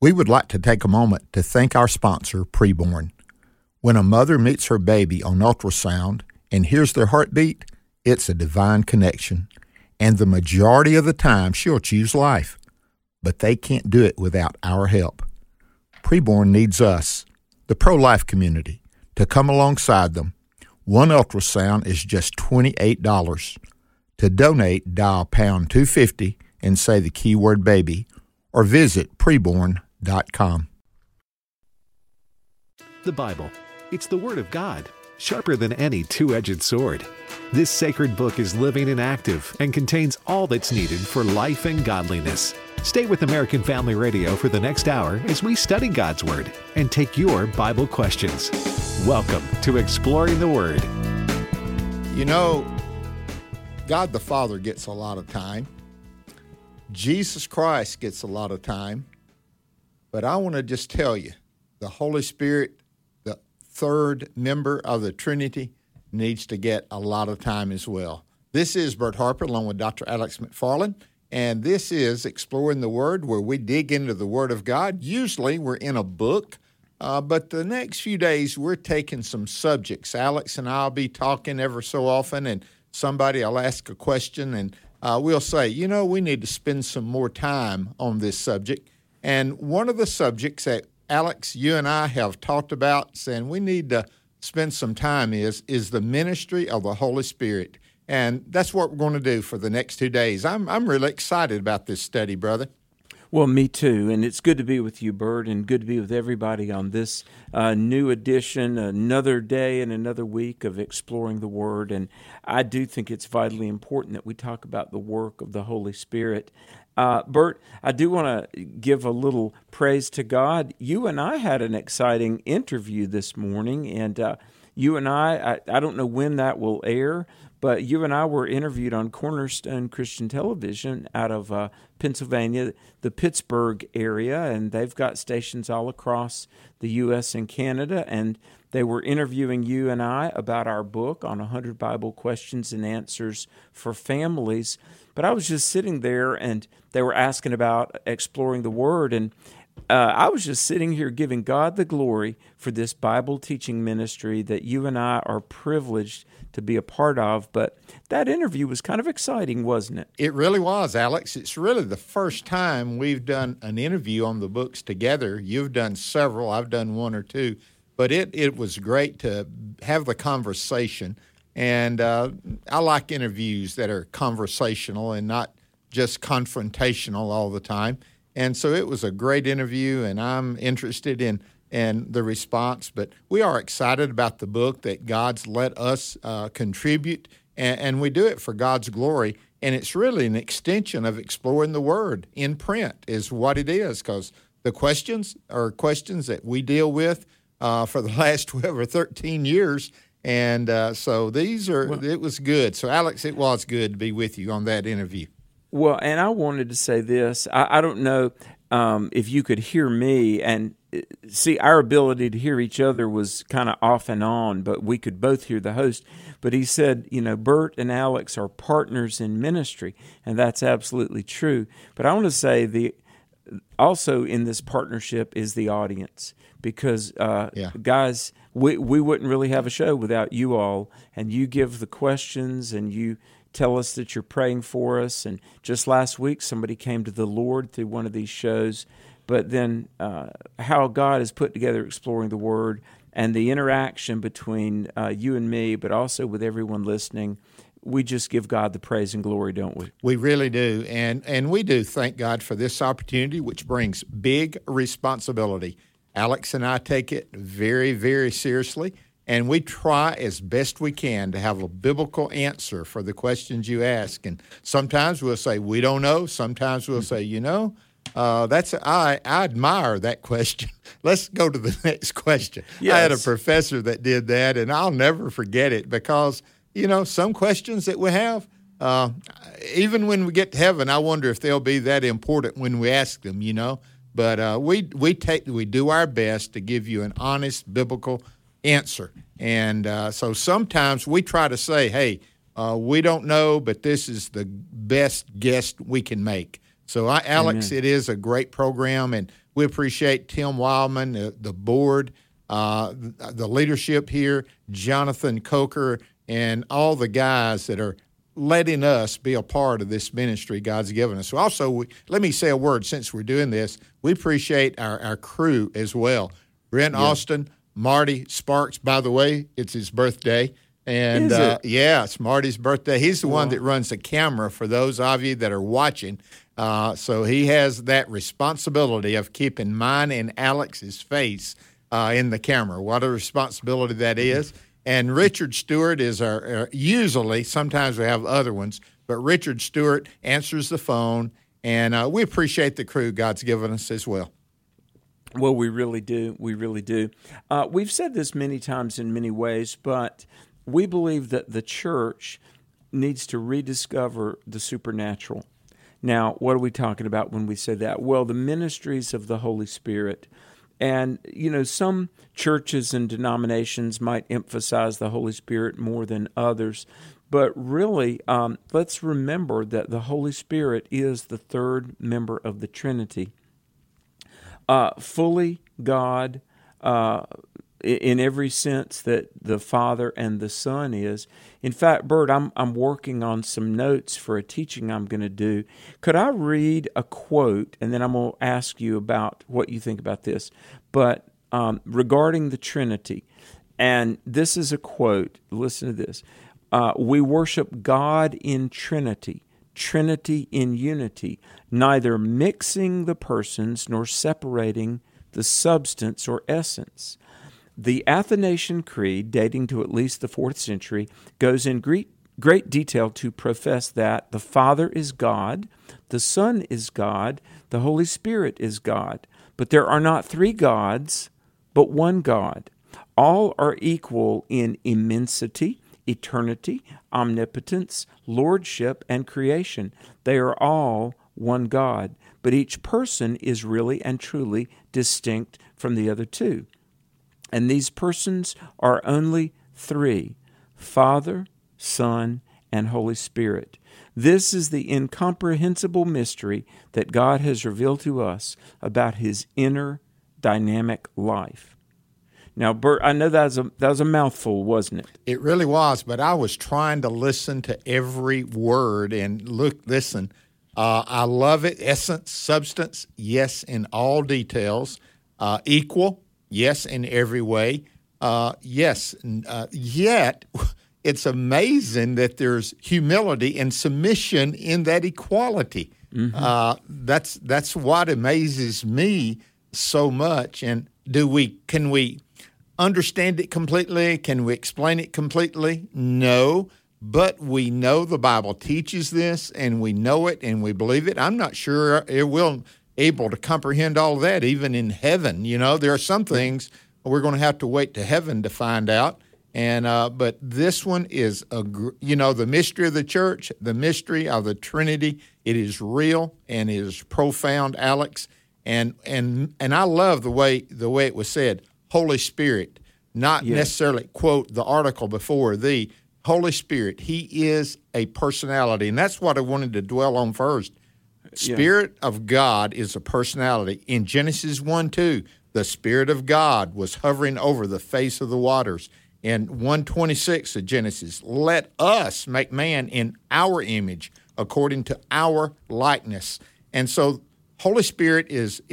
We would like to take a moment to thank our sponsor, Preborn. When a mother meets her baby on ultrasound and hears their heartbeat, it's a divine connection. And the majority of the time, she'll choose life. But they can't do it without our help. Preborn needs us, the pro-life community, to come alongside them. One ultrasound is just $28. To donate, dial pound 250 and say the keyword baby, or visit preborn.com. The Bible. It's the Word of God, sharper than any two-edged sword. This sacred book is living and active and contains all that's needed for life and godliness. Stay with American Family Radio for the next hour as we study God's Word and take your Bible questions. Welcome to Exploring the Word. You know, God the Father gets a lot of time. Jesus Christ gets a lot of time. But I want to just tell you, the Holy Spirit, the third member of the Trinity, needs to get a lot of time as well. This is Bert Harper along with Dr. Alex McFarland, and this is Exploring the Word, where we dig into the Word of God. Usually we're in a book, but the next few days we're taking some subjects. Alex and I will be talking ever so often, and somebody will ask a question, and we'll say, you know, we need to spend some more time on this subject. And one of the subjects that Alex, you and I have talked about, saying we need to spend some time is the ministry of the Holy Spirit. And that's what we're going to do for the next 2 days. I'm really excited about this study, brother. Well, me too, and it's good to be with you, Bert, and good to be with everybody on this new edition, another day and another week of Exploring the Word. And I do think it's vitally important that we talk about the work of the Holy Spirit. Bert, I do want to give a little praise to God. You and I had an exciting interview this morning, and you and I don't know when that will air, but you and I were interviewed on Cornerstone Christian Television out of Pennsylvania, the Pittsburgh area, and they've got stations all across the U.S. and Canada, and they were interviewing you and I about our book on 100 Bible Questions and Answers for Families. But I was just sitting there, and they were asking about exploring the Word, and I was just sitting here giving God the glory for this Bible teaching ministry that you and I are privileged to be a part of. But that interview was kind of exciting, wasn't it? It really was, Alex. It's really the first time we've done an interview on the books together. You've done several. I've done one or two. But it was great to have the conversation. And I like interviews that are conversational and not just confrontational all the time. And so it was a great interview, and I'm interested in the response. But we are excited about the book that God's let us contribute, and we do it for God's glory. And it's really an extension of Exploring the Word in print is what it is, because the questions are questions that we deal with for the last 12 or 13 years. And so it was good. So, Alex, it was good to be with you on that interview. Well, and I wanted to say this. I don't know if you could hear me, and see, our ability to hear each other was kind of off and on, but we could both hear the host. But he said, you know, Bert and Alex are partners in ministry, and that's absolutely true. But I want to say also in this partnership is the audience, because guys, we wouldn't really have a show without you all, and you give the questions, and you tell us that you're praying for us. And just last week, somebody came to the Lord through one of these shows. But then how God has put together Exploring the Word and the interaction between you and me, but also with everyone listening, we just give God the praise and glory, don't we? We really do. And we do thank God for this opportunity, which brings big responsibility. Alex and I take it very, very seriously. And we try as best we can to have a biblical answer for the questions you ask. And sometimes we'll say, we don't know. Sometimes we'll say, I admire that question. Let's go to the next question. Yes. I had a professor that did that, and I'll never forget it because, some questions that we have, even when we get to heaven, I wonder if they'll be that important when we ask them, But we do our best to give you an honest biblical answer. And so sometimes we try to say, hey, we don't know, but this is the best guess we can make. So, Alex, Amen. It is a great program, and We appreciate Tim Wildman, the board, the leadership here, Jonathan Coker, and all the guys that are letting us be a part of this ministry God's given us. So also, let me say a word since we're doing this. We appreciate our crew as well. Brent Austin, Marty Sparks. By the way, it's his birthday. And yeah, it's Marty's birthday. He's the one that runs the camera for those of you that are watching. So he has that responsibility of keeping mine and Alex's face in the camera. What a responsibility that is. And Richard Stewart is our usually, sometimes we have other ones, but Richard Stewart answers the phone, and we appreciate the crew God's given us as well. Well, we really do. We really do. We've said this many times in many ways, but we believe that the church needs to rediscover the supernatural. Now, what are we talking about when we say that? Well, the ministries of the Holy Spirit. And, some churches and denominations might emphasize the Holy Spirit more than others. But really, let's remember that the Holy Spirit is the third member of the Trinity. Fully God, in every sense that the Father and the Son is. In fact, Bert, I'm working on some notes for a teaching I'm going to do. Could I read a quote, and then I'm going to ask you about what you think about this, but regarding the Trinity, and this is a quote, listen to this, we worship God in Trinity, Trinity in unity, neither mixing the persons nor separating the substance or essence. The Athanasian Creed, dating to at least the 4th century, goes in great detail to profess that the Father is God, the Son is God, the Holy Spirit is God. But there are not three gods, but one God. All are equal in immensity, eternity, omnipotence, lordship, and creation. They are all one God, but each person is really and truly distinct from the other two. And these persons are only three: Father, Son, and Holy Spirit. This is the incomprehensible mystery that God has revealed to us about His inner dynamic life. Now, Bert, I know that was a mouthful, wasn't it? It really was, but I was trying to listen to every word and listen. I love it. Essence, substance, yes, in all details. Equal, yes, in every way. Yes, yet it's amazing that there's humility and submission in that equality. Mm-hmm. That's what amazes me so much. And can we understand it completely? Can we explain it completely? No, but we know the Bible teaches this, and we know it, and we believe it. I'm not sure we'll able to comprehend all of that, even in heaven. There are some things we're going to have to wait to heaven to find out. And but this one is the mystery of the church, the mystery of the Trinity. It is real and it is profound, Alex. And I love the way it was said, Holy Spirit, not necessarily quote the article before, the Holy Spirit. He is a personality, and that's what I wanted to dwell on first. Spirit of God is a personality. In Genesis 1:2, the Spirit of God was hovering over the face of the waters. In 1:26 of Genesis, let us make man in our image, according to our likeness. And so, Holy Spirit is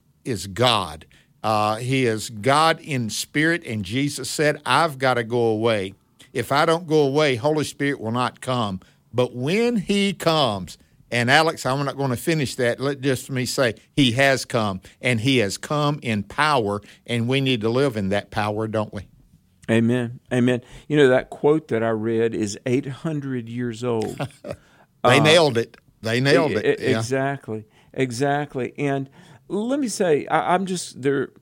God. He is God in spirit, and Jesus said, "I've got to go away. If I don't go away, Holy Spirit will not come. But when He comes," and Alex, I'm not going to finish that. Let just me say, He has come, and He has come in power, and we need to live in that power, don't we? Amen. Amen. That quote that I read is 800 years old. They nailed it. They nailed it. Exactly. Exactly. And let me say, there are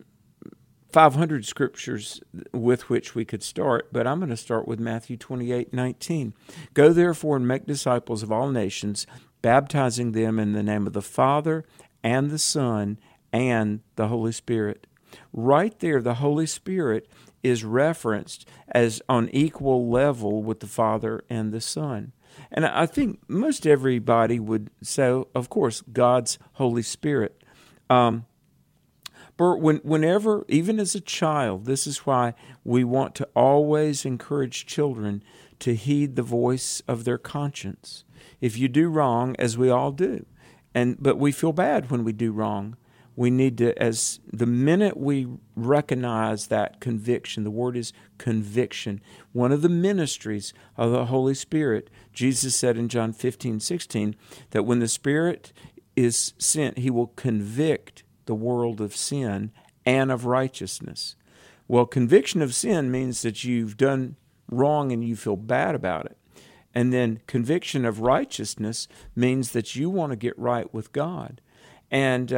500 scriptures with which we could start, but I'm going to start with Matthew 28:19. Go therefore and make disciples of all nations, baptizing them in the name of the Father and the Son and the Holy Spirit. Right there, the Holy Spirit is referenced as on equal level with the Father and the Son. And I think most everybody would say, of course, God's Holy Spirit. Bert, whenever, even as a child, this is why we want to always encourage children to heed the voice of their conscience. If you do wrong, as we all do, but we feel bad when we do wrong, we need to, as the minute we recognize that conviction, the word is conviction, one of the ministries of the Holy Spirit, Jesus said in John 15:16, that when the Spirit is sent, he will convict the world of sin and of righteousness. Well, conviction of sin means that you've done wrong and you feel bad about it. And then conviction of righteousness means that you want to get right with God. And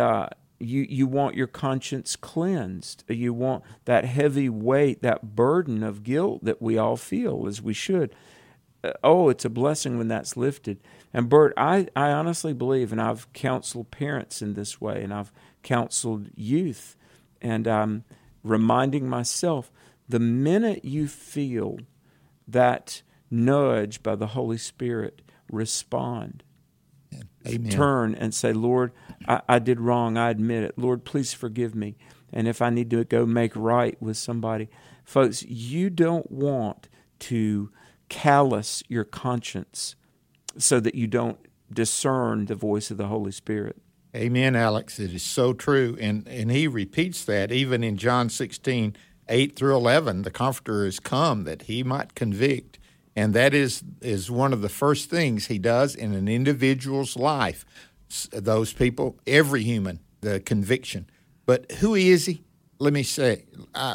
you want your conscience cleansed. You want that heavy weight, that burden of guilt that we all feel, as we should. It's a blessing when that's lifted. And Bert, I honestly believe, and I've counseled parents in this way, and I've counseled youth, and I'm reminding myself, the minute you feel that nudge by the Holy Spirit, respond. Amen. Turn and say, Lord, I did wrong. I admit it. Lord, please forgive me. And if I need to go make right with somebody. Folks, you don't want to callous your conscience so that you don't discern the voice of the Holy Spirit. Amen, Alex. It is so true. And he repeats that even in John 16, 8 through 11. The Comforter is come that he might convict. And that is one of the first things he does in an individual's life. Those people, every human, the conviction. But who is he? Let me say,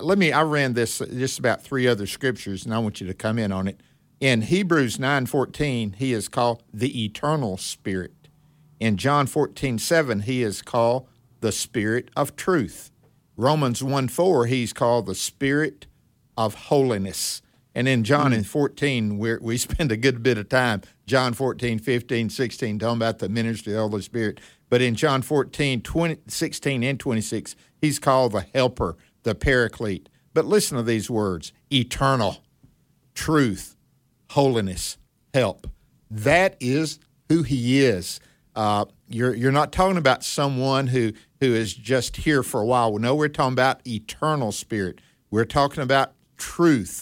I ran this just about 3 other scriptures, and I want you to come in on it. In Hebrews 9:14, he is called the Eternal Spirit. In John 14:7, he is called the Spirit of Truth. Romans 1:4, he's called the Spirit of Holiness. And in John 14, we spend a good bit of time, John 14, 15, 16, talking about the ministry of the Holy Spirit. But in John 14, 16 and 26, he's called the Helper, the Paraclete. But listen to these words: eternal, truth, holiness, help. That is who he is. You're not talking about someone who is just here for a while. No, we're talking about eternal spirit. We're talking about truth.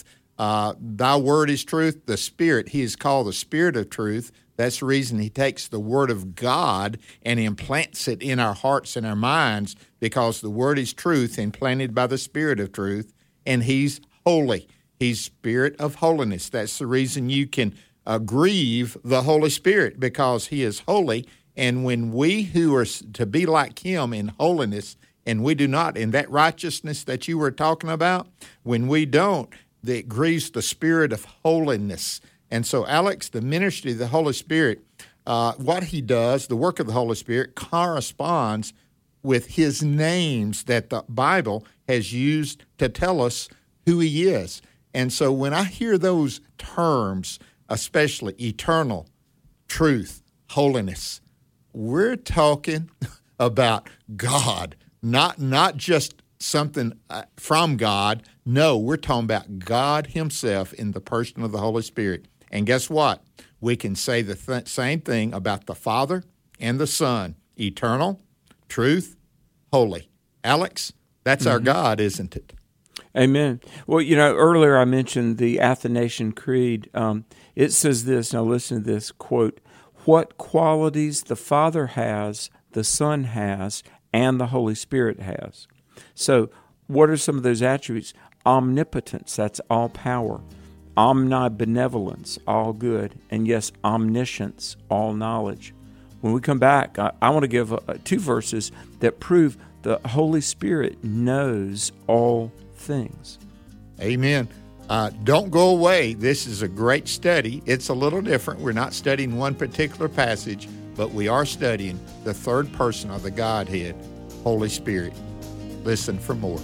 Thy word is truth. The Spirit, he is called the Spirit of truth. That's the reason he takes the Word of God and implants it in our hearts and our minds, because the Word is truth implanted by the Spirit of truth, and he's holy. He's Spirit of holiness. That's the reason you can grieve the Holy Spirit, because he is holy. And when we who are to be like him in holiness, and we do not, in that righteousness that you were talking about, when we don't, that grieves the Spirit of holiness. And so, Alex, the ministry of the Holy Spirit, what he does, the work of the Holy Spirit, corresponds with his names that the Bible has used to tell us who he is. And so when I hear those terms, especially eternal, truth, holiness, we're talking about God, not just something from God. No, we're talking about God himself in the person of the Holy Spirit. And guess what? We can say the same thing about the Father and the Son: eternal, truth, holy. Alex, that's our God, isn't it? Amen. Well, earlier I mentioned the Athanasian Creed. It says this, now listen to this, quote, "What qualities the Father has, the Son has, and the Holy Spirit has." So what are some of those attributes? Omnipotence, that's all power. Omnibenevolence, all good. And yes, omniscience, all knowledge. When we come back, I want to give 2 verses that prove the Holy Spirit knows all things. Amen. Don't go away. This is a great study. It's a little different. We're not studying one particular passage, but we are studying the third person of the Godhead, Holy Spirit. Listen for more.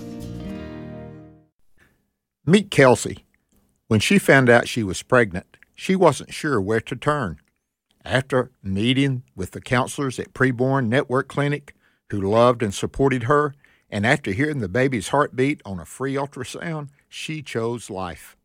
Meet Kelsey. When she found out she was pregnant, she wasn't sure where to turn. After meeting with the counselors at Preborn Network Clinic, who loved and supported her, and after hearing the baby's heartbeat on a free ultrasound, she chose life.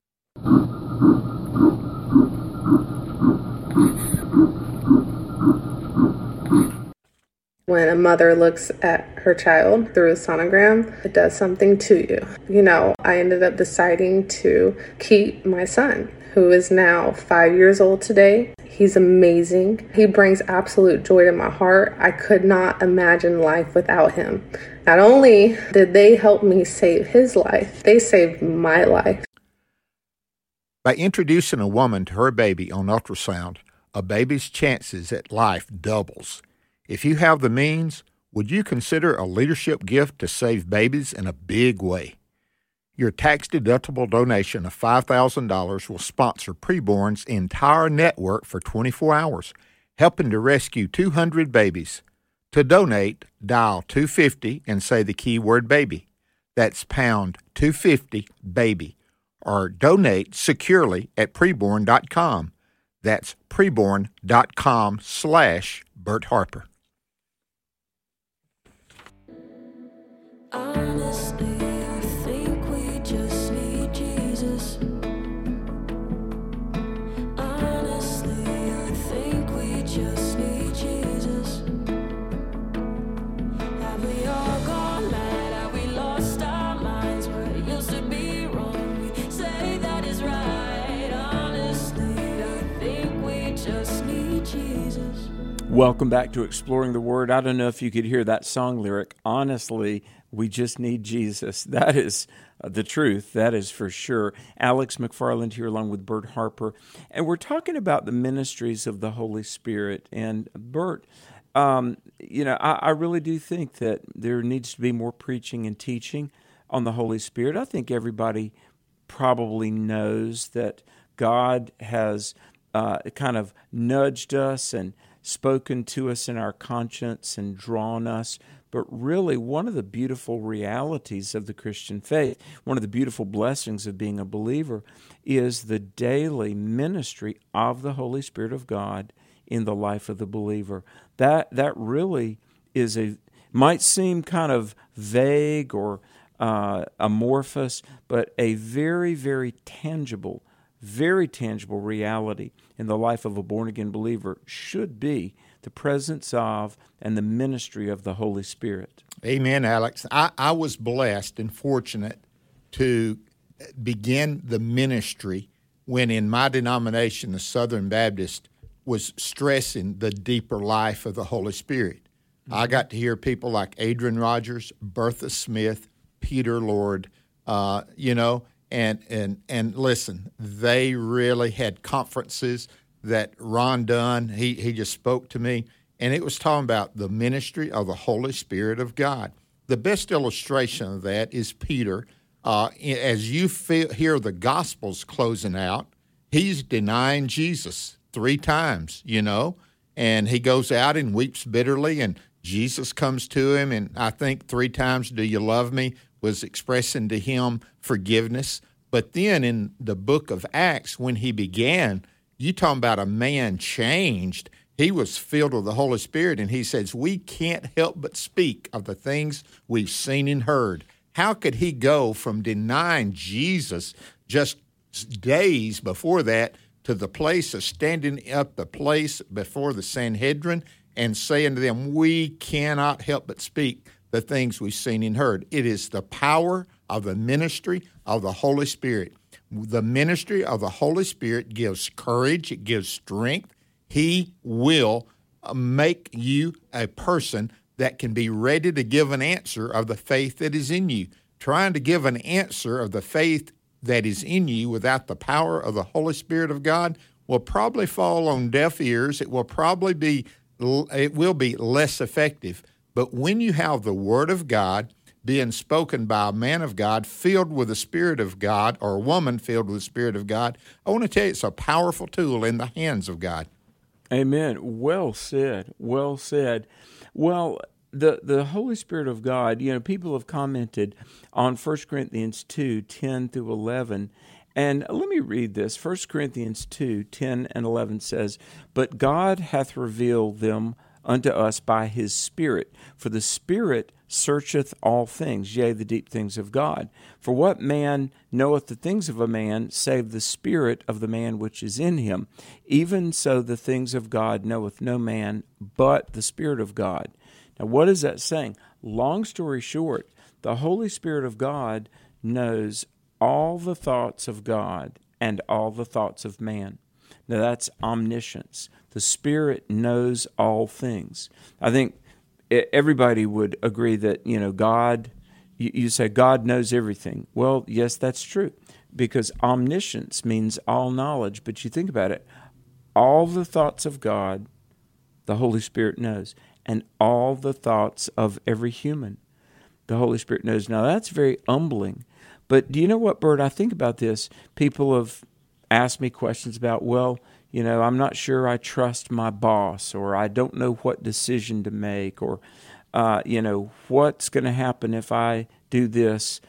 When a mother looks at her child through a sonogram, it does something to you. I ended up deciding to keep my son, who is now 5 years old today. He's amazing. He brings absolute joy to my heart. I could not imagine life without him. Not only did they help me save his life, they saved my life. By introducing a woman to her baby on ultrasound, a baby's chances at life doubles. If you have the means, would you consider a leadership gift to save babies in a big way? Your tax-deductible donation of $5,000 will sponsor Preborn's entire network for 24 hours, helping to rescue 200 babies. To donate, dial 250 and say the keyword baby. That's pound 250 baby. Or donate securely at preborn.com. That's preborn.com/Bert Harper. Honestly, I think we just need Jesus. Honestly, I think we just need Jesus. Have we all gone mad? Have we lost our minds? What used to be wrong, we say that is right. Honestly, I think we just need Jesus. Welcome back to Exploring the Word. I don't know if you could hear that song lyric. Honestly, we just need Jesus. That is the truth. That is for sure. Alex McFarland here along with Bert Harper. And we're talking about the ministries of the Holy Spirit. And Bert, I really do think that there needs to be more preaching and teaching on the Holy Spirit. I think everybody probably knows that God has kind of nudged us and spoken to us in our conscience and drawn us. But really, one of the beautiful realities of the Christian faith, one of the beautiful blessings of being a believer, is the daily ministry of the Holy Spirit of God in the life of the believer. That really is might seem kind of vague or amorphous, but a very, very tangible reality in the life of a born-again believer should be the presence of and the ministry of the Holy Spirit. Amen, Alex. I was blessed and fortunate to begin the ministry when in my denomination, the Southern Baptist, was stressing the deeper life of the Holy Spirit. Mm-hmm. I got to hear people like Adrian Rogers, Bertha Smith, Peter Lord, and listen, they really had conferences that Ron Dunn, he just spoke to me, and it was talking about the ministry of the Holy Spirit of God. The best illustration of that is Peter. As you hear the Gospels closing out, he's denying Jesus 3 times, and he goes out and weeps bitterly, and Jesus comes to him, and I think 3 times, "Do you love me?" was expressing to him forgiveness. But then in the book of Acts, when he began, you talking about a man changed. He was filled with the Holy Spirit, and he says, we can't help but speak of the things we've seen and heard. How could he go from denying Jesus just days before that to the place of standing up the place before the Sanhedrin and saying to them, we cannot help but speak the things we've seen and heard? It is the power of the ministry of the Holy Spirit. The ministry of the Holy Spirit gives courage. It gives strength. He will make you a person that can be ready to give an answer of the faith that is in you. Trying to give an answer of the faith that is in you without the power of the Holy Spirit of God will probably fall on deaf ears. It will be less effective. But when you have the Word of God being spoken by a man of God filled with the Spirit of God, or a woman filled with the Spirit of God, I want to tell you it's a powerful tool in the hands of God. Amen. Well said. Well said. Well, the Holy Spirit of God, people have commented on 1 Corinthians 2, 10 through 11. And let me read this. 1 Corinthians 2, 10 and 11 says, "But God hath revealed them unto us by his Spirit. For the Spirit searcheth all things, yea, the deep things of God. For what man knoweth the things of a man, save the spirit of the man which is in him? Even so the things of God knoweth no man, but the Spirit of God." Now, what is that saying? Long story short, the Holy Spirit of God knows all the thoughts of God and all the thoughts of man. Now, that's omniscience. The Spirit knows all things. I think everybody would agree that, God, you say God knows everything. Well, yes, that's true, because omniscience means all knowledge. But you think about it, all the thoughts of God, the Holy Spirit knows, and all the thoughts of every human, the Holy Spirit knows. Now, that's very humbling. But do you know what, Bert? I think about this. People have asked me questions about, I'm not sure I trust my boss, or I don't know what decision to make, or, what's going to happen if I do this.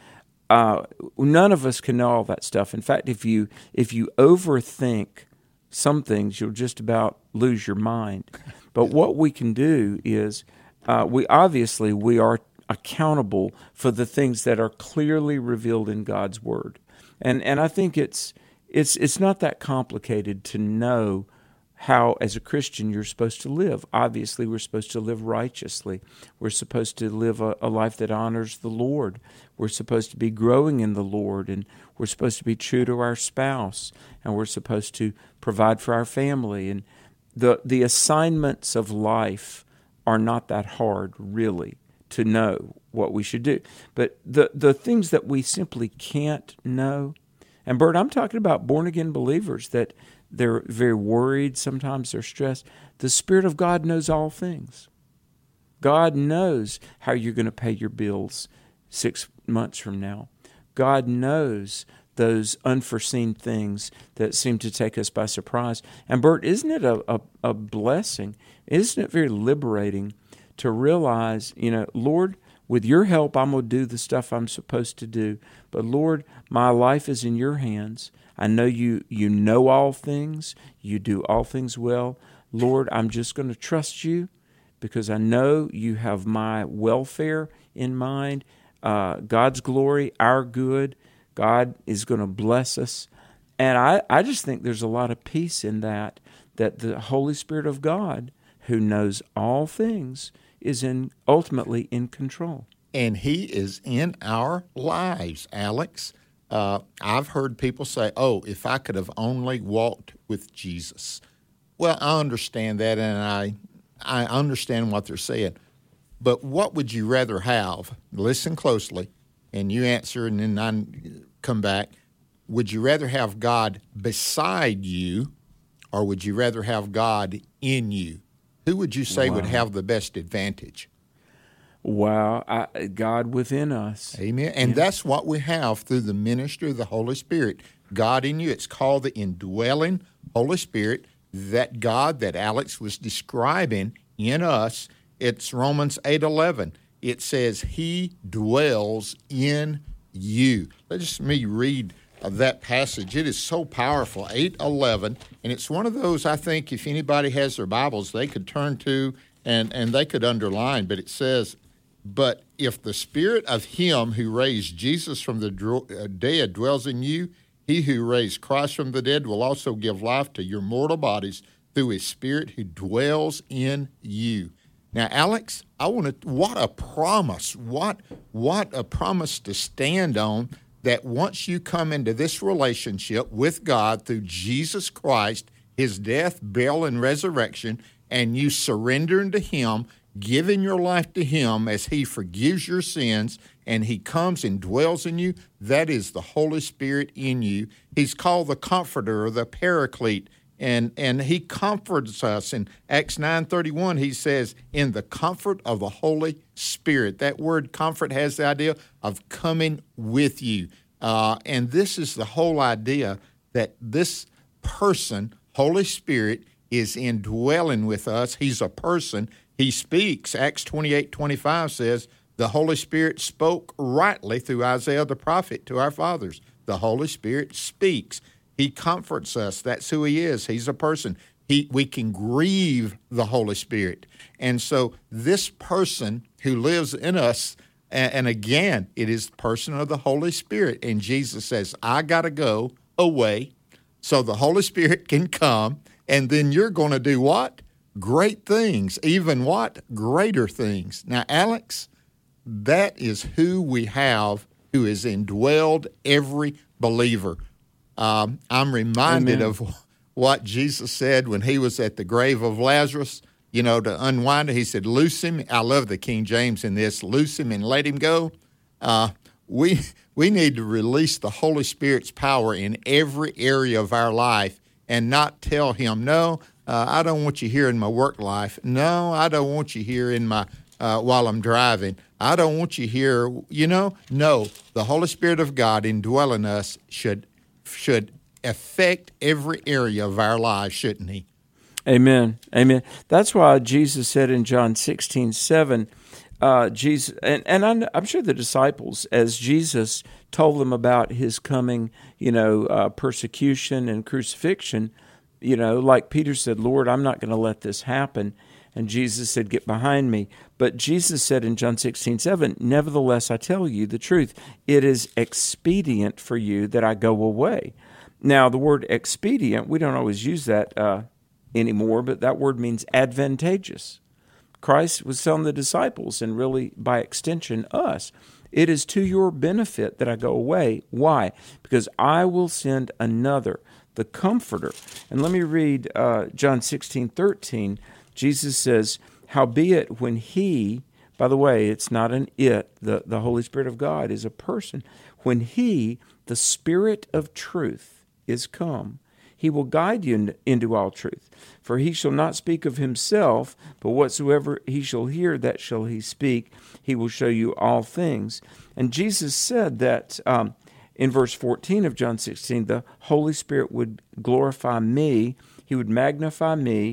None of us can know all that stuff. In fact, if you overthink some things, you'll just about lose your mind. But what we can do is we are accountable for the things that are clearly revealed in God's Word. And I think it's not that complicated to know how, as a Christian, you're supposed to live. Obviously, we're supposed to live righteously. We're supposed to live a life that honors the Lord. We're supposed to be growing in the Lord, and we're supposed to be true to our spouse, and we're supposed to provide for our family. And the assignments of life are not that hard, really, to know what we should do. But the things that we simply can't know, and Bert, I'm talking about born-again believers that they're very worried, sometimes they're stressed. The Spirit of God knows all things. God knows how you're going to pay your bills 6 months from now. God knows those unforeseen things that seem to take us by surprise. And Bert, isn't it a blessing? Isn't it very liberating to realize, Lord, with your help, I'm going to do the stuff I'm supposed to do. But Lord, my life is in your hands. I know you know all things. You do all things well. Lord, I'm just going to trust you because I know you have my welfare in mind, God's glory, our good. God is going to bless us. And I just think there's a lot of peace in that the Holy Spirit of God, who knows all things, is ultimately in control. And He is in our lives, Alex. I've heard people say, if I could have only walked with Jesus. Well, I understand that, and I understand what they're saying. But what would you rather have? Listen closely, and you answer, and then I come back. Would you rather have God beside you, or would you rather have God in you? Who would you say would have the best advantage? Wow, God within us. Amen. And that's what we have through the ministry of the Holy Spirit. God in you. It's called the indwelling Holy Spirit. That God that Alex was describing in us, it's Romans 8:11. It says, He dwells in you. Let me read that passage. It is so powerful, 8:11. And it's one of those, I think, if anybody has their Bibles, they could turn to and they could underline. But it says, but if the Spirit of Him who raised Jesus from the dead dwells in you, He who raised Christ from the dead will also give life to your mortal bodies through His Spirit who dwells in you. Now, Alex, what a promise. What a promise to stand on, that once you come into this relationship with God through Jesus Christ, His death, burial, and resurrection, and you surrender to Him, giving your life to Him as He forgives your sins, and He comes and dwells in you, that is the Holy Spirit in you. He's called the Comforter or the Paraclete, and He comforts us. In Acts 9:31, He says, in the comfort of the Holy Spirit. That word comfort has the idea of coming with you. And this is the whole idea that this person, Holy Spirit, is indwelling with us. He's a person. He speaks. Acts 28:25 says, the Holy Spirit spoke rightly through Isaiah the prophet to our fathers. The Holy Spirit speaks. He comforts us. That's who He is. He's a person. We can grieve the Holy Spirit. And so this person who lives in us, and again, it is the person of the Holy Spirit. And Jesus says, I got to go away so the Holy Spirit can come. And then you're going to do what? great things, even what? Greater things. Now, Alex, that is who we have who has indwelled every believer. I'm reminded Amen. of what Jesus said when he was at the grave of Lazarus, to unwind it. He said, loose him. I love the King James in this, loose him and let him go. We need to release the Holy Spirit's power in every area of our life and not tell him, no, I don't want you here in my work life. No, I don't want you here in my while I'm driving. I don't want you here, No, the Holy Spirit of God indwelling us should affect every area of our lives, shouldn't he? Amen. Amen. That's why Jesus said in John 16:7, Jesus, and I'm sure the disciples, as Jesus told them about his coming, persecution and crucifixion, like Peter said, Lord, I'm not going to let this happen. And Jesus said, get behind me. But Jesus said in John 16:7, nevertheless, I tell you the truth. It is expedient for you that I go away. Now, the word expedient, we don't always use that anymore, but that word means advantageous. Christ was telling the disciples, and really by extension us, it is to your benefit that I go away. Why? Because I will send another, the Comforter. And let me read John 16:13. Jesus says, howbeit when he, by the way, it's not an it, the Holy Spirit of God is a person. When he, the Spirit of truth, is come, he will guide you into all truth. For he shall not speak of himself, but whatsoever he shall hear, that shall he speak. He will show you all things. And Jesus said that in verse 14 of John 16, the Holy Spirit would glorify me. He would magnify me.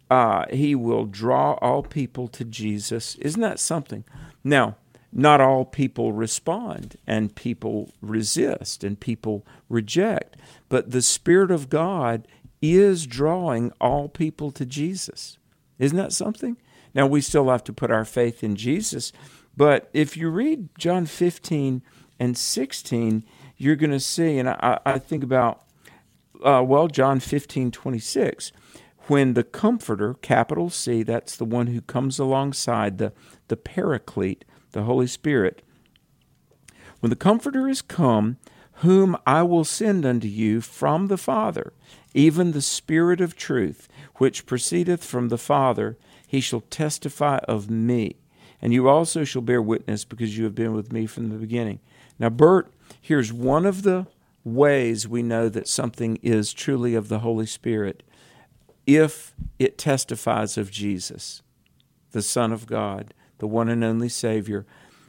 He will draw all people to Jesus. Isn't that something? Now, not all people respond, and people resist, and people reject. But the Spirit of God is drawing all people to Jesus. Isn't that something? Now, we still have to put our faith in Jesus. But if you read John 15 and 16, you're going to see, and I think about, John 15:26, when the Comforter, capital C, that's the one who comes alongside, the Paraclete, the Holy Spirit. When the Comforter is come, whom I will send unto you from the Father, even the Spirit of truth, which proceedeth from the Father, he shall testify of me. And you also shall bear witness, because you have been with me from the beginning. Now, Bert, here's one of the ways we know that something is truly of the Holy Spirit, if it testifies of Jesus, the Son of God, the one and only Savior.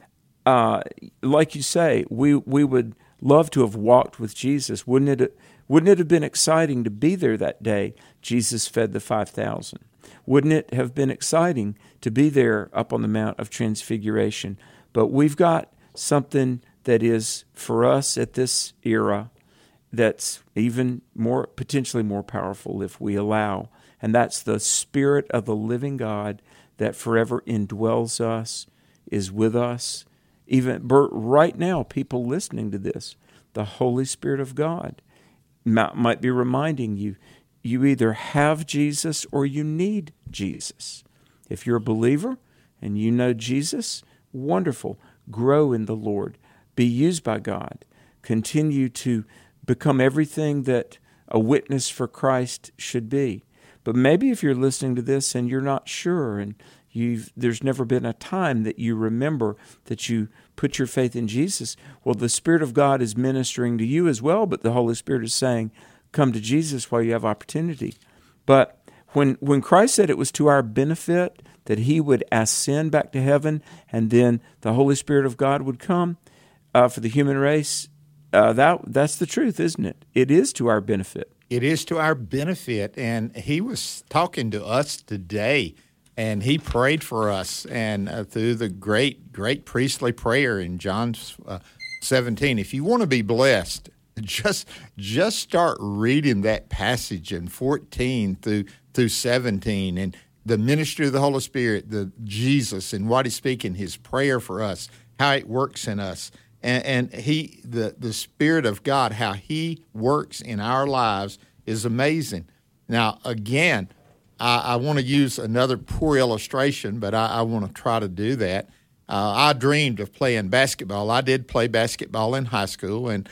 Like you say, we would love to have walked with Jesus. Wouldn't it have been exciting to be there that day Jesus fed the 5,000? Wouldn't it have been exciting to be there up on the Mount of Transfiguration? But we've got something that is, for us at this era, that's even more, potentially more powerful if we allow. And that's the Spirit of the living God that forever indwells us, is with us. Even, Bert, right now, people listening to this, the Holy Spirit of God might be reminding you, you either have Jesus or you need Jesus. If you're a believer and you know Jesus, wonderful. Grow in the Lord. Be used by God. Continue to become everything that a witness for Christ should be. But maybe if you're listening to this and you're not sure, and there's never been a time that you remember that you put your faith in Jesus, well, the Spirit of God is ministering to you as well, but the Holy Spirit is saying, come to Jesus while you have opportunity. But when Christ said it was to our benefit that he would ascend back to heaven, and then the Holy Spirit of God would come for the human race, that's the truth, isn't it? It is to our benefit. It is to our benefit, and he was talking to us today, and he prayed for us, and through the great priestly prayer in John 17. If you want to be blessed, just start reading that passage in 14 through 17, and the ministry of the Holy Spirit, the Jesus, and what he's speaking, his prayer for us, how it works in us. And the Spirit of God, how he works in our lives is amazing. Now, again, I want to use another poor illustration, but I want to try to do that. I dreamed of playing basketball. I did play basketball in high school, and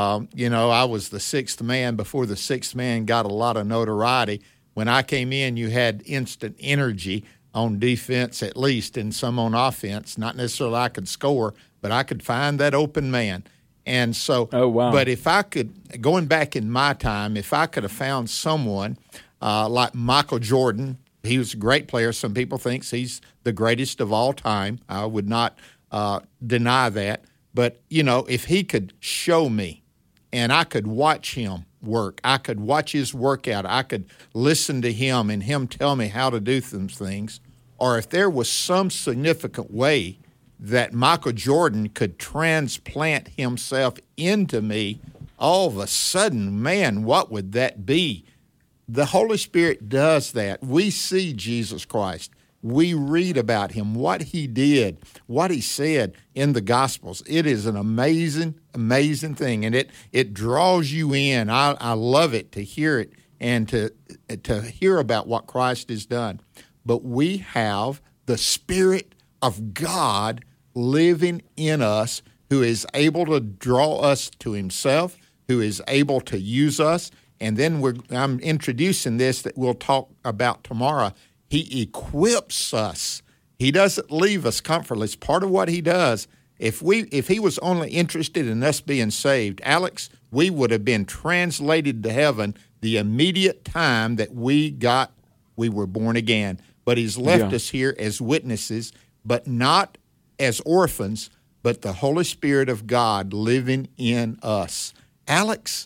I was the sixth man before the sixth man got a lot of notoriety. When I came in, you had instant energy on defense at least, and some on offense. Not necessarily I could score, but I could find that open man. And so, But if I could, going back in my time, if I could have found someone like Michael Jordan, he was a great player. Some people think he's the greatest of all time. I would not deny that. But, if he could show me and I could watch him work, I could watch his workout, I could listen to him and him tell me how to do some things, or if there was some significant way that Michael Jordan could transplant himself into me, all of a sudden, man, what would that be? The Holy Spirit does that. We see Jesus Christ. We read about him, what he did, what he said in the Gospels. It is an amazing, amazing thing, and it draws you in. I love it to hear it and to hear about what Christ has done. But we have the Spirit of God living in us, who is able to draw us to himself, who is able to use us. And then I'm introducing this that we'll talk about tomorrow. He equips us. He doesn't leave us comfortless. Part of what he does, if he was only interested in us being saved, Alex, we would have been translated to heaven the immediate time that we were born again. But he's left us here as witnesses, but not as orphans, but the Holy Spirit of God living in us. Alex,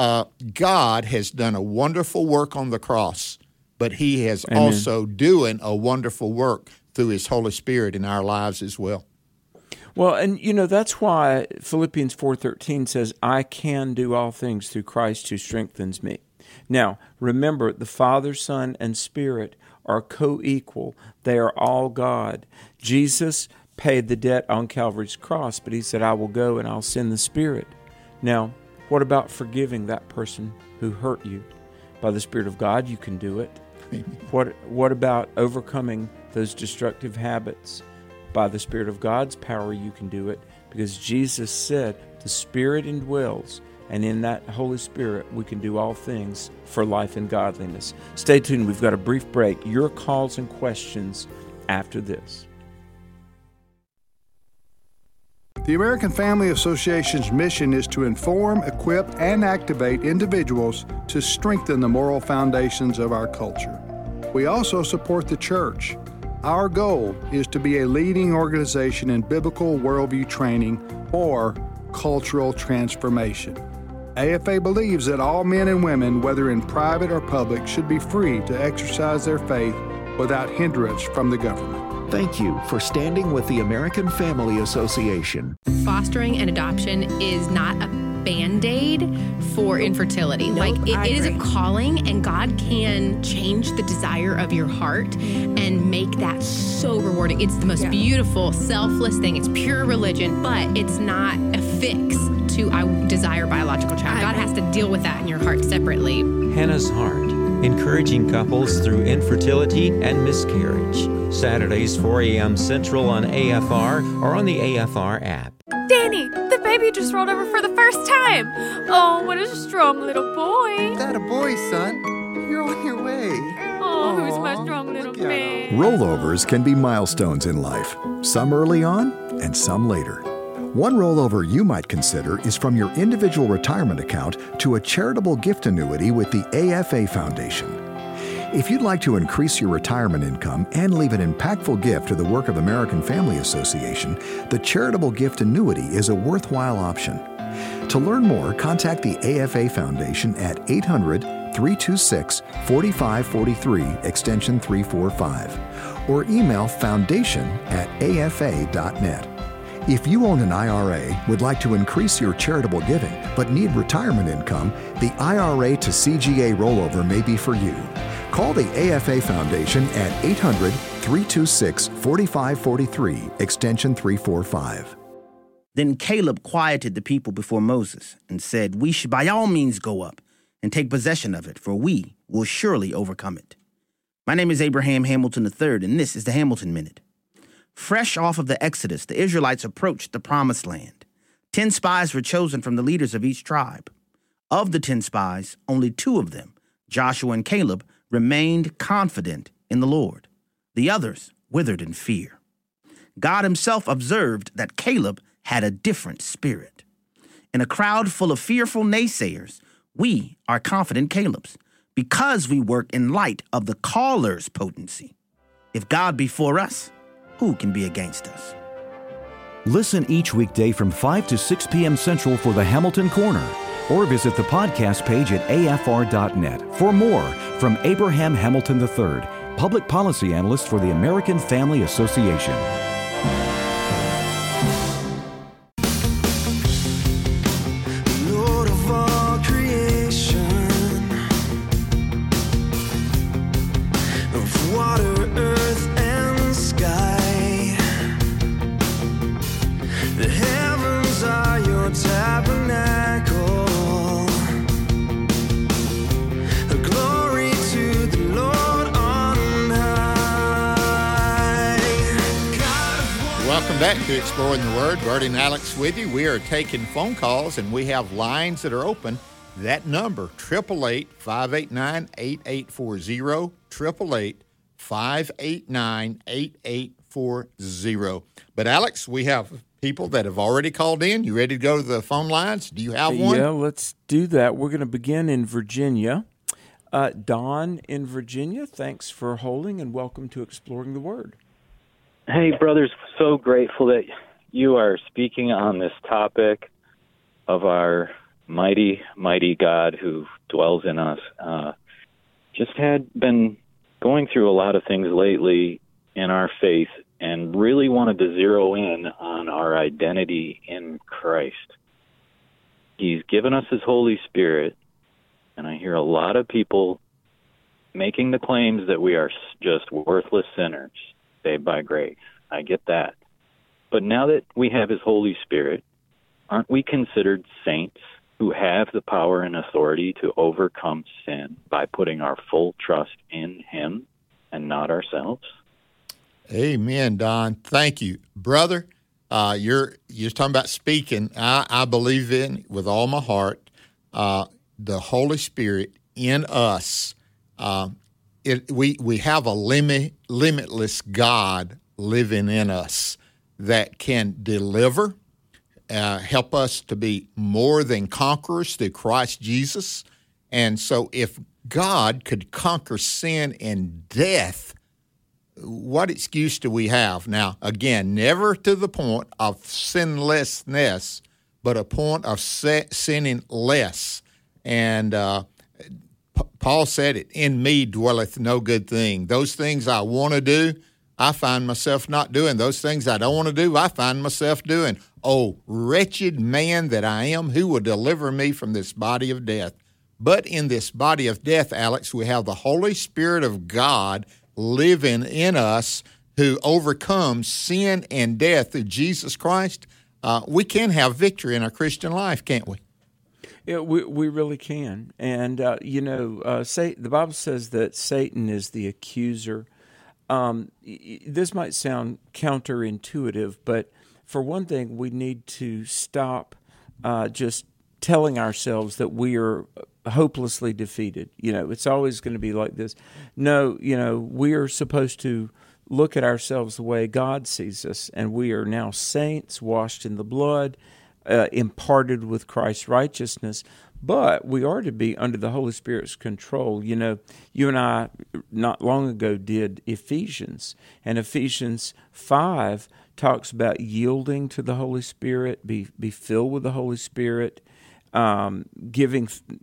God has done a wonderful work on the cross, but he has also doing a wonderful work through his Holy Spirit in our lives as well. Well, and that's why Philippians 4:13 says, I can do all things through Christ who strengthens me. Now, remember, the Father, Son, and Spirit are co-equal. They are all God. Jesus paid the debt on Calvary's cross, but he said, I will go and I'll send the Spirit. Now, what about forgiving that person who hurt you? By the Spirit of God, you can do it. What about overcoming those destructive habits? By the Spirit of God's power, you can do it, because Jesus said the Spirit indwells, and in that Holy Spirit, we can do all things for life and godliness. Stay tuned. We've got a brief break. Your calls and questions after this. The American Family Association's mission is to inform, equip, and activate individuals to strengthen the moral foundations of our culture. We also support the church. Our goal is to be a leading organization in biblical worldview training or cultural transformation. AFA believes that all men and women, whether in private or public, should be free to exercise their faith without hindrance from the government. Thank you for standing with the American Family Association. Fostering and adoption is not a Band-Aid for infertility. It is a calling, and God can change the desire of your heart and make that so rewarding. It's the most beautiful, selfless thing. It's pure religion, but it's not a fix to I desire biological child. God has to deal with that in your heart separately. Hannah's Heart, encouraging couples through infertility and miscarriage. Saturdays, 4 a.m. Central on AFR or on the AFR app. Danny, the baby just rolled over for the first time. Oh, what a strong little boy. That a boy, son. You're on your way. Oh, who's my strong little man? Rollovers can be milestones in life, some early on and some later. One rollover you might consider is from your individual retirement account to a charitable gift annuity with the AFA Foundation. If you'd like to increase your retirement income and leave an impactful gift to the work of American Family Association, the charitable gift annuity is a worthwhile option. To learn more, contact the AFA Foundation at 800-326-4543, extension 345, or email foundation@afa.net. If you own an IRA, would like to increase your charitable giving, but need retirement income, the IRA to CGA rollover may be for you. Call the AFA Foundation at 800-326-4543, extension 345. Then Caleb quieted the people before Moses and said, "We should by all means go up and take possession of it, for we will surely overcome it." My name is Abraham Hamilton III, and this is the Hamilton Minute. Fresh off of the Exodus, the Israelites approached the Promised Land. 10 spies were chosen from the leaders of each tribe. Of the 10 spies, only 2 of them, Joshua and Caleb, remained confident in the Lord. The others withered in fear. God himself observed that Caleb had a different spirit. In a crowd full of fearful naysayers, we are confident Calebs because we work in light of the caller's potency. If God be for us, who can be against us? Listen each weekday from 5 to 6 p.m. Central for the Hamilton Corner, or visit the podcast page at afr.net for more from Abraham Hamilton III, Public Policy Analyst for the American Family Association. Lord of all creation, of water, earth, and sky, the heavens are your tabernacle. Glory to the Lord on high. Welcome back to Exploring the Word. Bert and Alex with you. We are taking phone calls, and we have lines that are open. That number, 888-589-8840, 888-589-8840. But, Alex, we have people that have already called in. You ready to go to the phone lines? Do you have one? Yeah, let's do that. We're going to begin in Virginia. Don in Virginia, thanks for holding, and welcome to Exploring the Word. Hey, brothers, so grateful that you are speaking on this topic of our mighty, mighty God who dwells in us. Just had been going through a lot of things lately in our faith and really wanted to zero in on our identity in Christ. He's given us his Holy Spirit, and I hear a lot of people making the claims that we are just worthless sinners saved by grace. I get that. But now that we have his Holy Spirit, aren't we considered saints who have the power and authority to overcome sin by putting our full trust in him and not ourselves? Amen, Don. Thank you. Brother, you're talking about speaking. I believe in, with all my heart, the Holy Spirit in us. We have a limitless God living in us that can deliver, help us to be more than conquerors through Christ Jesus. And so if God could conquer sin and death, what excuse do we have? Now, again, never to the point of sinlessness, but a point of sinning less. And Paul said it, in me dwelleth no good thing. Those things I want to do, I find myself not doing. Those things I don't want to do, I find myself doing. Oh, wretched man that I am, who will deliver me from this body of death? But in this body of death, Alex, we have the Holy Spirit of God living in us who overcomes sin and death through Jesus Christ. We can have victory in our Christian life, can't we? Yeah, we really can. And, the Bible says that Satan is the accuser. This might sound counterintuitive, but for one thing, we need to stop just telling ourselves that we are hopelessly defeated. It's always going to be like this. No, we are supposed to look at ourselves the way God sees us, and we are now saints, washed in the blood, imparted with Christ's righteousness, but we are to be under the Holy Spirit's control. You and I not long ago did Ephesians, and Ephesians 5 talks about yielding to the Holy Spirit, be filled with the Holy Spirit, giving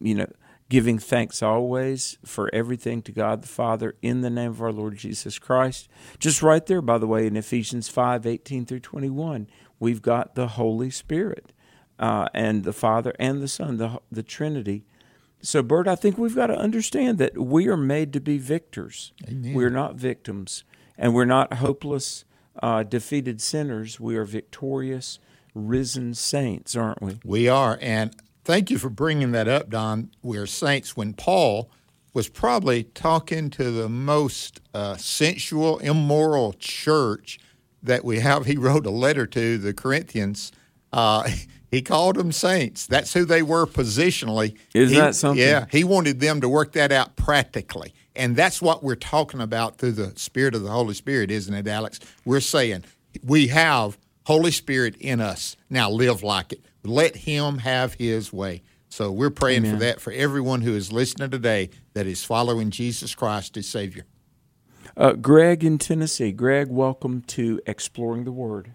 thanks always for everything to God the Father in the name of our Lord Jesus Christ. Just right there, by the way, in Ephesians 5:18-21, we've got the Holy Spirit and the Father and the Son, the Trinity. So, Bert, I think we've got to understand that we are made to be victors. Amen. We're not victims, and we're not hopeless, defeated sinners. We are victorious, risen saints, aren't we? We are, and thank you for bringing that up, Don. We're saints. When Paul was probably talking to the most sensual, immoral church that we have. He wrote a letter to the Corinthians. He called them saints. That's who they were positionally. Isn't that something? Yeah, he wanted them to work that out practically. And that's what we're talking about through the Spirit of the Holy Spirit, isn't it, Alex? We're saying we have Holy Spirit in us. Now live like it. Let him have his way. So we're praying Amen. for that for everyone who is listening today that is following Jesus Christ as Savior. Greg in Tennessee. Greg, welcome to Exploring the Word.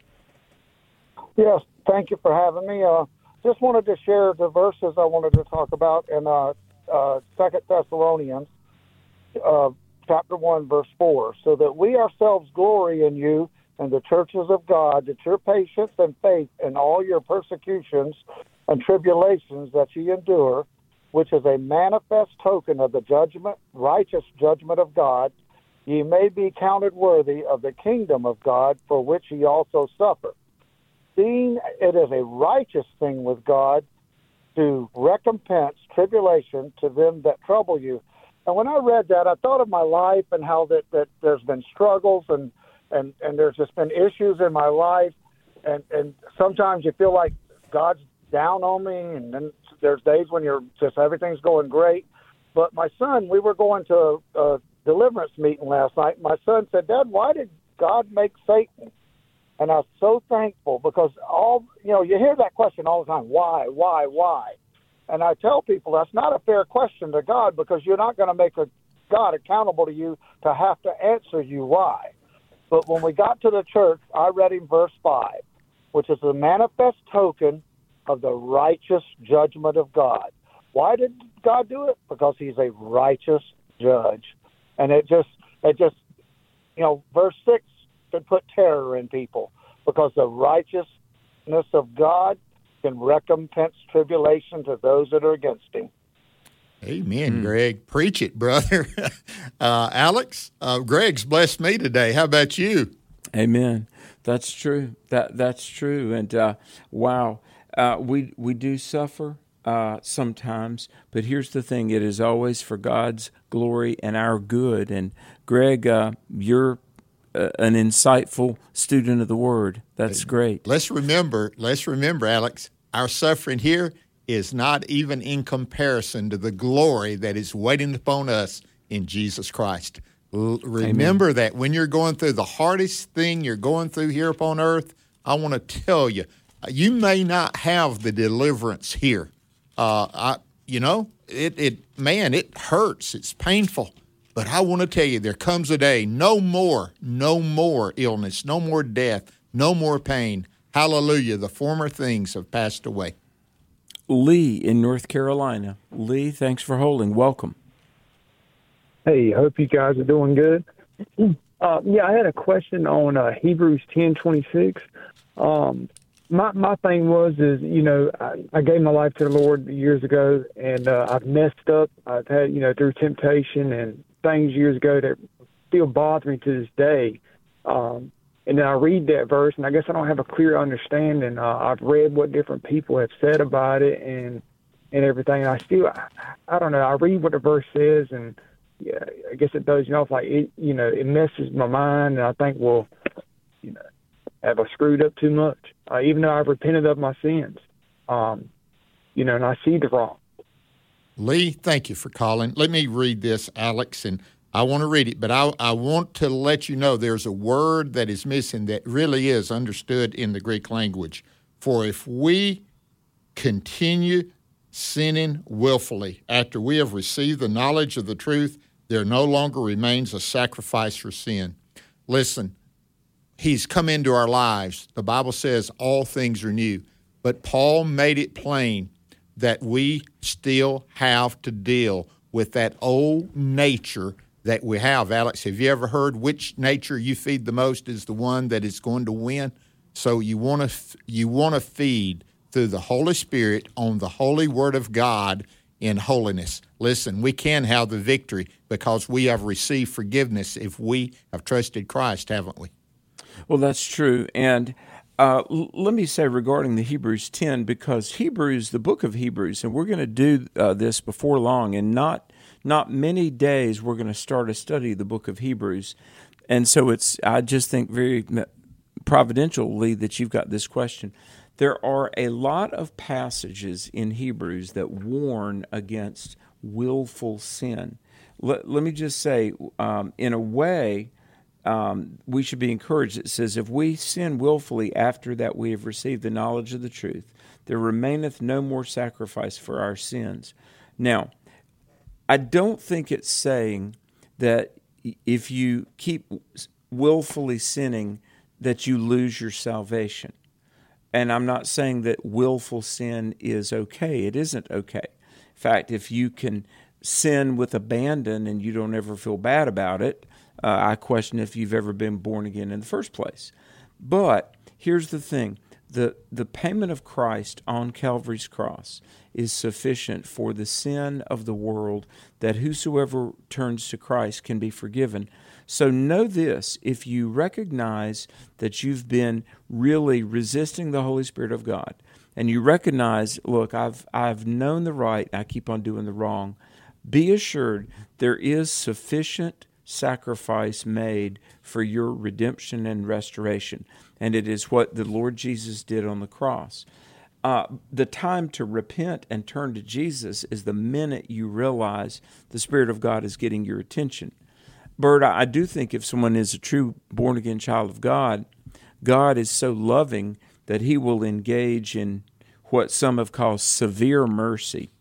Yes, thank you for having me. Just wanted to share the verses I wanted to talk about in 2 Thessalonians, chapter 1, verse 4, so that we ourselves glory in you and the churches of God, that your patience and faith in all your persecutions and tribulations that ye endure, which is a manifest token of the righteous judgment of God, ye may be counted worthy of the kingdom of God, for which ye also suffer. Seeing it is a righteous thing with God to recompense tribulation to them that trouble you. And when I read that, I thought of my life and how that there's been struggles and there's just been issues in my life. And sometimes you feel like God's down on me, and then there's days when you're just everything's going great. But my son, we were going to a deliverance meeting last night. My son said, "Dad, why did God make Satan?" And I was so thankful because you hear that question all the time, why? And I tell people that's not a fair question to God, because you're not going to make God accountable to you to have to answer you why. But when we got to the church, I read him verse 5, which is a manifest token of the righteous judgment of God. Why did God do it? Because he's a righteous judge. And it just verse 6 could put terror in people, because the righteousness of God can recompense tribulation to those that are against him. Amen, Greg. Preach it, brother. Alex, Greg's blessed me today. How about you? Amen. That's true. That's true. And wow, we do suffer sometimes, but here's the thing: it is always for God's glory and our good. And Greg, you're an insightful student of the Word. That's great. Let's remember, Alex, our suffering here is not even in comparison to the glory that is waiting upon us in Jesus Christ. Remember that when you're going through the hardest thing you're going through here upon earth, I want to tell you, you may not have the deliverance here. It hurts. It's painful. But I want to tell you, there comes a day, no more illness, no more death, no more pain. Hallelujah. The former things have passed away. Lee in North Carolina. Lee, thanks for holding. Welcome. Hey, hope you guys are doing good. I had a question on Hebrews 10:26. My thing was I gave my life to the Lord years ago, and I've messed up. I've had, through temptation and things years ago that still bother me to this day. And then I read that verse, and I guess I don't have a clear understanding. I've read what different people have said about it and everything. And I don't know. I read what the verse says, and I guess it does. Like it messes my mind, and I think, well, have I screwed up too much? Even though I've repented of my sins, and I see the wrong. Lee, thank you for calling. Let me read this, Alex, and I want to read it, but I want to let you know there's a word that is missing that really is understood in the Greek language. For if we continue sinning willfully after we have received the knowledge of the truth, there no longer remains a sacrifice for sin. Listen, he's come into our lives. The Bible says all things are new, but Paul made it plain that we still have to deal with that old nature that we have. Alex, have you ever heard which nature you feed the most is the one that is going to win? So you want to feed through the Holy Spirit on the holy Word of God in holiness. Listen, we can have the victory because we have received forgiveness if we have trusted Christ, haven't we? Well, that's true. And let me say regarding the Hebrews 10, because the book of Hebrews, and we're going to do this before long, and not not many days we're going to start a study of the book of Hebrews. And so I just think very providentially that you've got this question. There are a lot of passages in Hebrews that warn against willful sin. Let me just say, in a way, we should be encouraged. It says, if we sin willfully after that we have received the knowledge of the truth, there remaineth no more sacrifice for our sins. Now, I don't think it's saying that if you keep willfully sinning that you lose your salvation. And I'm not saying that willful sin is okay. It isn't okay. In fact, if you can sin with abandon and you don't ever feel bad about it, I question if you've ever been born again in the first place. But here's the thing. The payment of Christ on Calvary's cross is sufficient for the sin of the world, that whosoever turns to Christ can be forgiven. So know this, if you recognize that you've been really resisting the Holy Spirit of God, and you recognize, look, I've known the right, I keep on doing the wrong, be assured there is sufficient sacrifice made for your redemption and restoration. And it is what the Lord Jesus did on the cross. The time to repent and turn to Jesus is the minute you realize the Spirit of God is getting your attention. Bert, I do think if someone is a true born-again child of God, God is so loving that he will engage in what some have called severe mercy.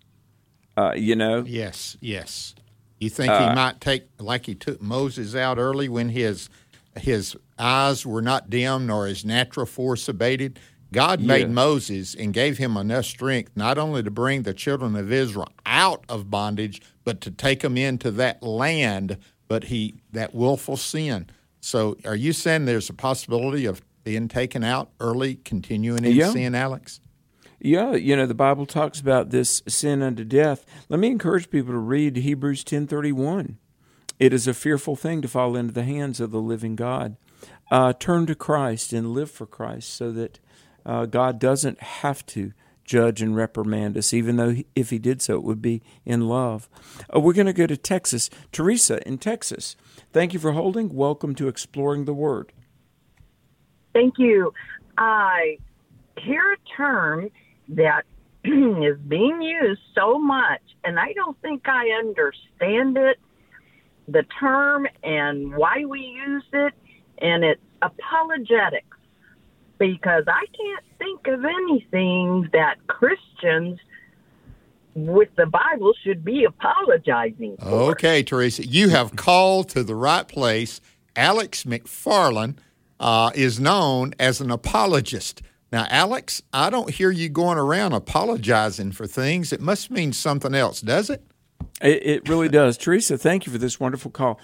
Yes. You think he might take, like he took Moses out early when his eyes were not dim nor his natural force abated? God made Moses and gave him enough strength not only to bring the children of Israel out of bondage, but to take them into that land, but that willful sin. So are you saying there's a possibility of being taken out early, continuing in sin, Alex? Yeah, the Bible talks about this sin unto death. Let me encourage people to read Hebrews 10:31. It is a fearful thing to fall into the hands of the living God. Turn to Christ and live for Christ so that God doesn't have to judge and reprimand us, even though if he did so, it would be in love. We're going to go to Texas. Teresa in Texas, thank you for holding. Welcome to Exploring the Word. Thank you. I hear a term that is being used so much, and I don't think I understand it, the term and why we use it, and it's apologetics, because I can't think of anything that Christians with the Bible should be apologizing for. Okay, Teresa, you have called to the right place. Alex McFarland is known as an apologist. Now, Alex, I don't hear you going around apologizing for things. It must mean something else, does it? It really does. Teresa, thank you for this wonderful call.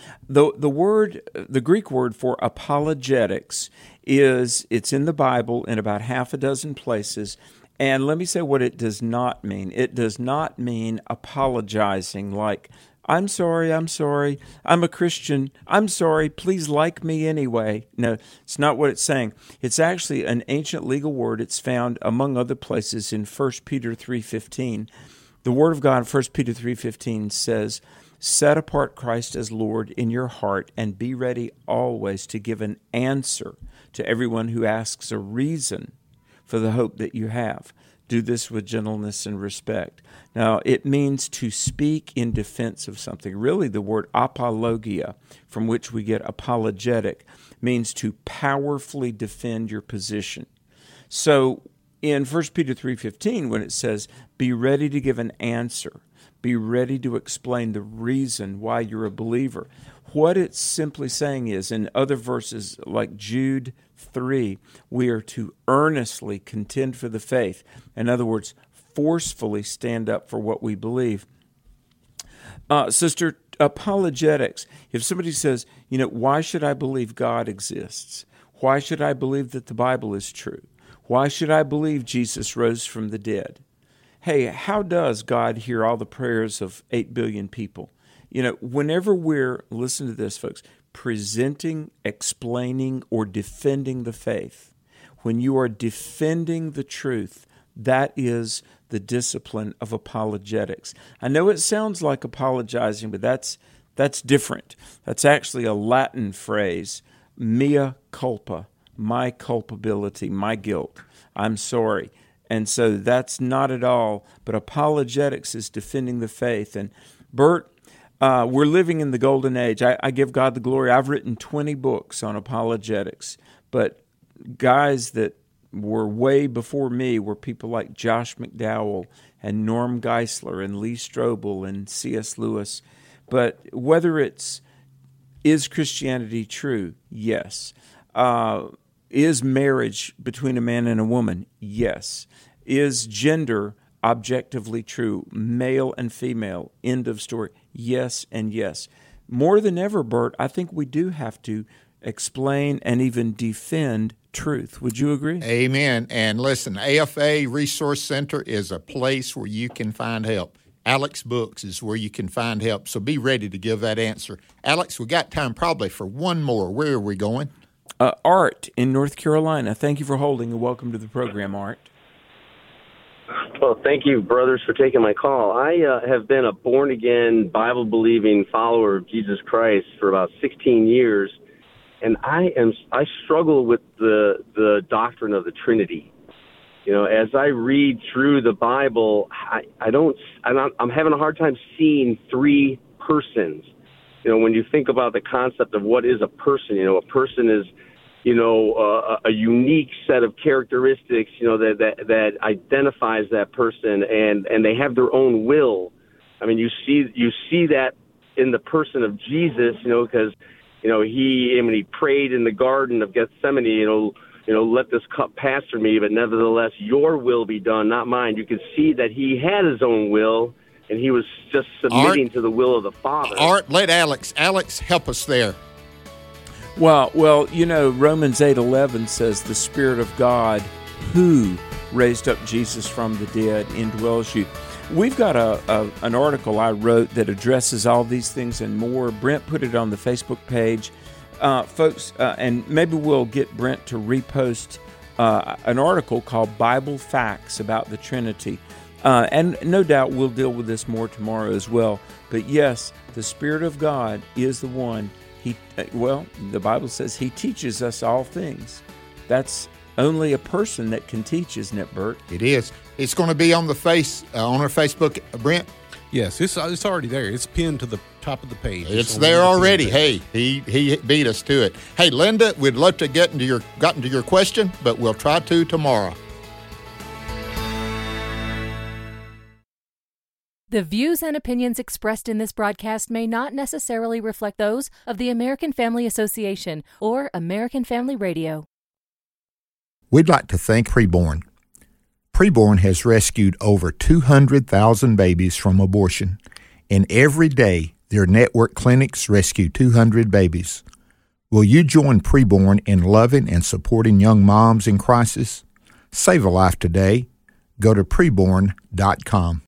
The Greek word for apologetics it's in the Bible in about half a dozen places. And let me say what it does not mean. It does not mean apologizing like, I'm sorry, I'm a Christian, I'm sorry, please like me anyway. No, it's not what it's saying. It's actually an ancient legal word. It's found, among other places, in 1 Peter 3:15. The Word of God in 1 Peter 3:15 says, set apart Christ as Lord in your heart and be ready always to give an answer to everyone who asks a reason for the hope that you have. Do this with gentleness and respect. Now, it means to speak in defense of something. Really, the word apologia, from which we get apologetic, means to powerfully defend your position. So, in 1 Peter 3:15, when it says, be ready to give an answer, be ready to explain the reason why you're a believer, what it's simply saying is, in other verses like Jude 3, we are to earnestly contend for the faith. In other words, forcefully stand up for what we believe. Sister, apologetics, if somebody says, why should I believe God exists? Why should I believe that the Bible is true? Why should I believe Jesus rose from the dead? Hey, how does God hear all the prayers of 8 billion people? Whenever listen to this, folks, presenting, explaining, or defending the faith, when you are defending the truth, That is the discipline of apologetics. I know it sounds like apologizing, but that's different. That's actually a Latin phrase, mea culpa, my culpability, my guilt. I'm sorry. And so that's not at all, but apologetics is defending the faith. And Bert, we're living in the golden age. I give God the glory. I've written 20 books on apologetics, but guys that were way before me were people like Josh McDowell and Norm Geisler and Lee Strobel and C.S. Lewis. But whether is Christianity true? Yes. Is marriage between a man and a woman? Yes. Is gender objectively true? Male and female, end of story. Yes and yes. More than ever, Bert, I think we do have to explain and even defend truth. Would you agree? Amen. And listen, AFA Resource Center is a place where you can find help. Alex Books is where you can find help. So be ready to give that answer. Alex, we got time probably for one more. Where are we going? Art in North Carolina. Thank you for holding and welcome to the program, Art. Well, thank you, brothers, for taking my call. I have been a born-again, Bible-believing follower of Jesus Christ for about 16 years, and I struggle with the doctrine of the Trinity. You know, as I read through the Bible, I'm having a hard time seeing three persons. You know, when you think about the concept of what is a person, a person is, a unique set of characteristics, that identifies that person, and they have their own will. I mean, you see that in the person of Jesus, because, when he prayed in the Garden of Gethsemane, let this cup pass from me, but nevertheless, your will be done, not mine. You can see that he had his own will, and he was just submitting to the will of the Father. Art, let Alex help us there. Well, Romans 8:11 says the Spirit of God who raised up Jesus from the dead indwells you. We've got an article I wrote that addresses all these things and more. Brent put it on the Facebook page. Folks, and maybe we'll get Brent to repost an article called Bible Facts about the Trinity. And no doubt we'll deal with this more tomorrow as well. But yes, the Spirit of God is the one. The Bible says He teaches us all things. That's only a person that can teach, isn't it, Bert? It is. It's going to be on the on our Facebook, Brent. Yes, it's already there. It's pinned to the top of the page. It's there already. Hey, he beat us to it. Hey, Linda, we'd love to get into your question, but we'll try to tomorrow. The views and opinions expressed in this broadcast may not necessarily reflect those of the American Family Association or American Family Radio. We'd like to thank Preborn. Preborn has rescued over 200,000 babies from abortion, and every day their network clinics rescue 200 babies. Will you join Preborn in loving and supporting young moms in crisis? Save a life today. Go to preborn.com.